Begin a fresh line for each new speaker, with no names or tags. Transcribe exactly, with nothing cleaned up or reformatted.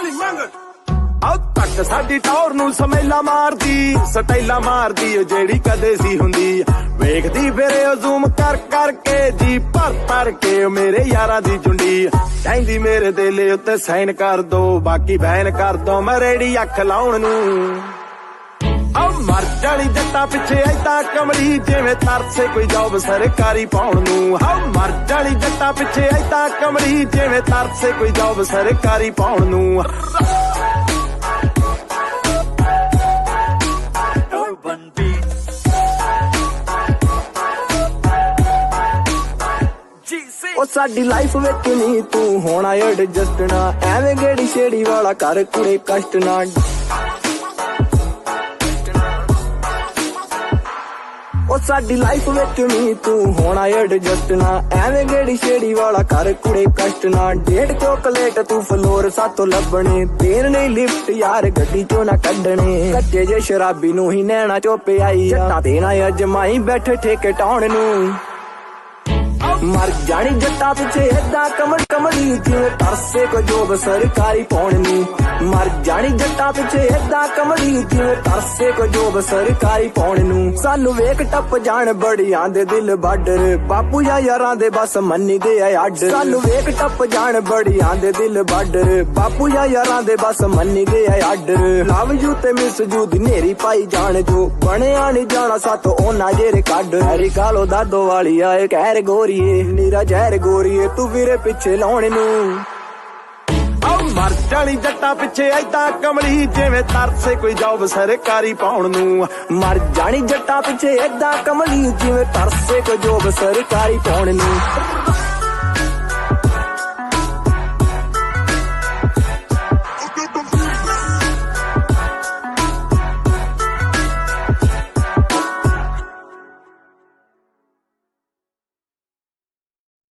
ਆਹ ਤੱਕ ਸਾਡੀ ਟੌਰ ਨੂੰ ਸਮੈਲਾ ਮਾਰਦੀ, ਸਟੈਲਾ ਮਾਰਦੀ ਓ ਜਿਹੜੀ ਕਦੇ ਸੀ ਹੁੰਦੀ। ਵੇਖਦੀ ਫਿਰੇ ਓ ਜ਼ੂਮ ਕਰ ਕਰਕੇ ਜੀ, ਭਰ ਭਰ ਕੇ ਮੇਰੇ ਯਾਰਾਂ ਦੀ ਚੁੰਡੀ। ਕਹਿੰਦੀ ਮੇਰੇ ਦਿਲ ਉੱਤੇ ਸਾਈਨ ਕਰ ਦੋ, ਬਾਕੀ ਬੈਨ ਕਰ ਦੋ ਮੈਂ ਰੇੜੀ ਅੱਖ ਲਾਉਣ ਨੂੰ। ਆ ਮਰ ਜਾਣੀ ਜੱਟਾਂ ਪਿੱਛੇ ਐਦਾਂ ਕਮਲੀ, ਜਿਵੇਂ ਤਰਸੇ ਕੋਈ ਜੌਬ ਸਰਕਾਰੀ ਪਾਉਣ ਨੂੰ। ਆ ਮਰ ਜਾਣੀ ਜੱਟਾਂ ਪਿੱਛੇ ਐਦਾਂ ਕਮਲੀ, ਜਿਵੇਂ ਤਰਸੇ ਕੋਈ ਜੌਬ ਸਰਕਾਰੀ ਪਾਉਣ ਨੂੰ। ਉਹ ਸਾਡੀ ਲਾਈਫ ਵਿੱਚ ਨੀ ਤੂੰ ਹੋਣਾ ਐਡਜਸਟ ਨਾ, ਐਵੇਂ ਗੇੜੀ ਛੇੜੀ ਵਾਲਾ ਕਰ ਕੁੜੇ ਕਸ਼ਟ ਨਾ। ਉਹ ਸਾਡੀ ਲਾਈਫ ਵਿੱਚ ਨੀ ਤੂੰ ਹੋਣਾ ਐਡਜਸਟ ਨਾ, ਐਵੇਂ ਗੇੜੀ ਛੇੜੀ ਵਾਲਾ ਕਰ ਕੁੜੇ ਕਸ਼ਟ ਨਾ। ਡੇਢ ਚੋਕਲੇਟ ਤੂੰ ਫਲੋਰ ਸਾਤੋਂ ਲੱਭਣੇ, ਦੇਣ ਨਹੀਂ ਲਿਫਟ ਯਾਰ ਗੱਡੀ ਚੋਂ ਨਾ ਕੱਢਣੇ। ਕੱਚੇ ਜੇ ਸ਼ਰਾਬੀ ਨੂੰ ਹੀ ਨੈਣਾ ਚੋਂ ਪਿਆਈ, ਜੱਟਾਂ ਦੇਣਾ ਅਜਮਾਈ ਬੈਠੇ ਠੇਕੇ ਟਾਉਣ ਨੂੰ। ਮਰ ਜਾਣੀ ਜੱਟਾਂ ਪਿੱਛੇ ਏਦਾਂ ਕਮੜ ਕਮੜੀ, ਜਿਵੇਂ ਤਰਸੇ ਕੋ ਜੋਬ ਸਰਕਾਰੀ ਪਾਉਣ ਨੂੰ। ਮਰ ਜਾਣੀ ਜੱਟਾਂ ਪਿੱਛੇ ਏਦਾਂ ਕਮੜੀ, ਜਿਵੇਂ ਤਰਸੇ ਕੋ ਜੋਬ ਸਰਕਾਰੀ ਪਾਉਣ ਨੂੰ। ਸਾਨੂੰ ਵੇਖ ਟੱਪ ਜਾਣ ਬੜੀਆਂ ਦੇ ਦਿਲ ਬਾਰਡਰ, ਬਾਪੂ ਜਾਂ ਯਾਰਾਂ ਦੇ ਬਸ ਮੰਨੀ ਦੇ ਆ ਅੱਡ। ਸਾਨੂੰ ਵੇਖ ਟੱਪ ਜਾਣ ਬੜੀਆਂ ਦੇ ਦਿਲ ਬਾਰਡਰ, ਬਾਪੂ ਜਾਂ ਯਾਰਾਂ ਦੇ ਬਸ ਮੰਨੀ ਦੇ ਆ ਅੱਡ। ਲਵ ਯੂ ਤੇ ਮਿਸ ਯੂ ਦੀ ਨੇਰੀ ਪਾਈ ਜਾਣ, ਜੋ ਬਣਿਆ ਨੀ ਜਾਣਾ ਸਾਤੋਂ ਉਹਨਾਂ ਜਿਹੜੇ ਕੱਢ। ਹੈਰੀ ਕਾਲੋ ਦਾਦੋ ਵਾਲੀ ਆਏ ਕਹਿਰ ਗੋਰੀਏ, ਨੀਰਾ ਜ਼ਹਿਰ ਗੋਰੀਏ ਤੂੰ ਵੀਰੇ ਪਿੱਛੇ ਲਾਉਣ ਨੂੰ। ਆ ਮਰ ਜਾਣੀ ਜੱਟਾਂ ਪਿੱਛੇ ਐਦਾਂ ਕਮਲੀ, ਜਿਵੇਂ ਤਰਸੇ ਕੋਈ ਜੌਬ ਸਰਕਾਰੀ ਪਾਉਣ ਨੂੰ। ਮਰ ਜਾਣੀ ਜੱਟਾਂ ਪਿੱਛੇ ਏਦਾਂ ਕਮਲੀ, ਜਿਵੇਂ ਤਰਸੇ ਕੋਈ ਜੌਬ ਸਰਕਾਰੀ ਪਾਉਣ ਨੂੰ।